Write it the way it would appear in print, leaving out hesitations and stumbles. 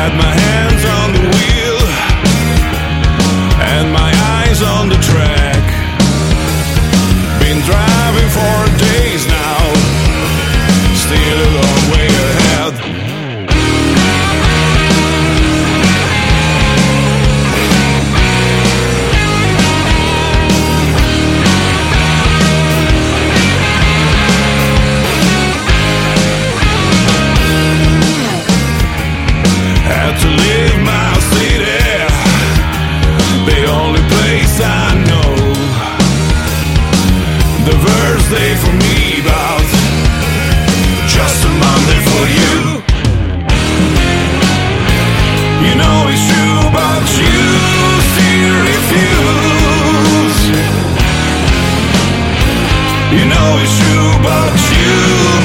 Had my hands on the wheel and my eyes on the track. Been driving for days now, still a long way ahead. Had to leave my city, the only place I know. The worst day for me, but just a Monday for you. You know it's true, but you still refuse. You know it's true, but you